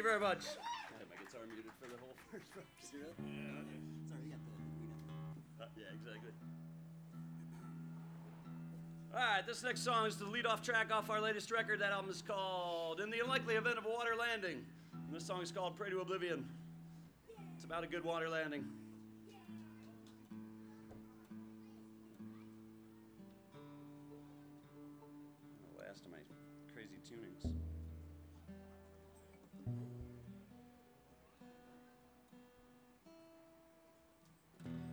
very much. I had my guitar muted for the whole first verse. Did you really? Yeah. Sorry, you got the green. Yeah, exactly. All right, this next song is the lead-off track off our latest record. That album is called In the Unlikely Event of a Water Landing. And this song is called Pray to Oblivion. It's about a good water landing. The last of my crazy tunings.